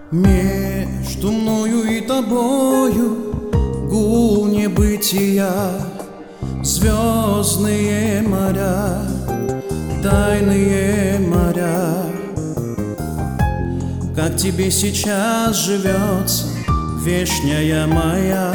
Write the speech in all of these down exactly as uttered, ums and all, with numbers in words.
Между мною и тобою гул небытия, звездные моря, тайные моря. Как тебе сейчас живется, вешняя моя,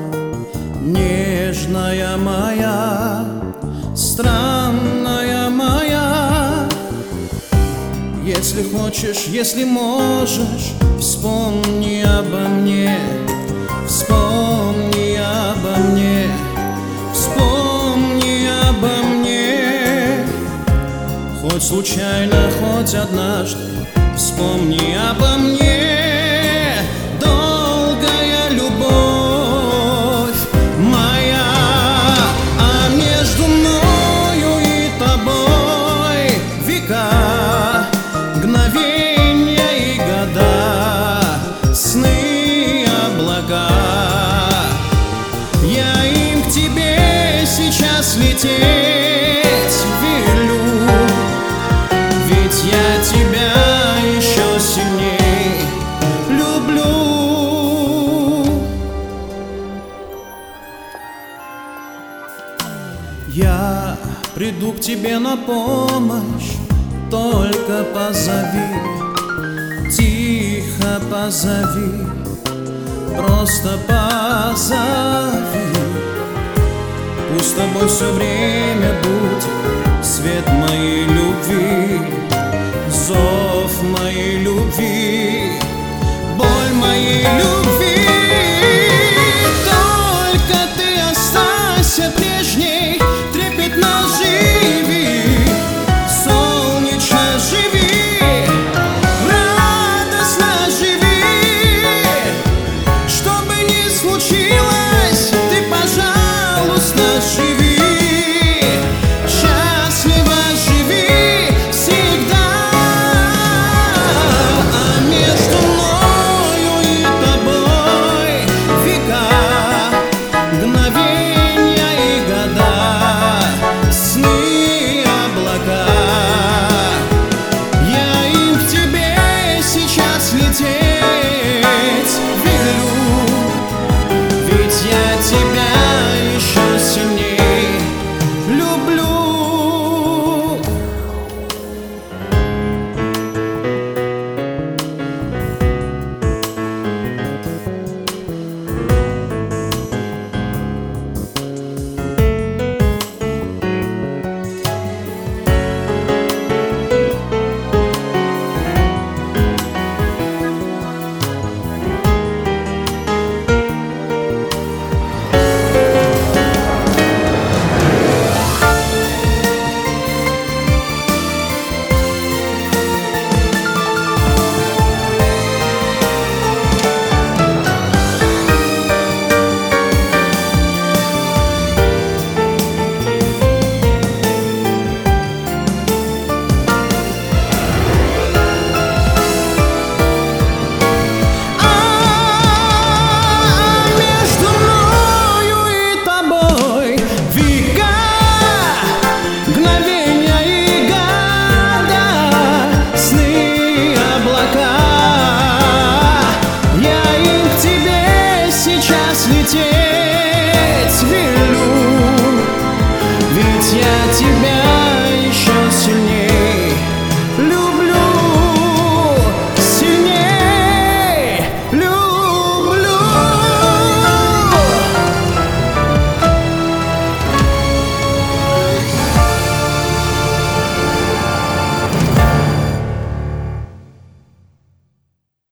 нежная моя, странная моя? Если хочешь, если можешь, вспомни обо мне, вспомни обо мне, вспомни обо мне. Хоть случайно, хоть однажды, вспомни обо мне. Долгая любовь моя, а между мною и тобой века, мгновения и года, сны, облака. Я им к тебе сейчас лететь велю, ведь я тебя еще сильней люблю. Я приду к тебе на помощь, только позови, тихо позови, просто позови. Пусть с тобой все время будет свет моей любви, зов моей любви.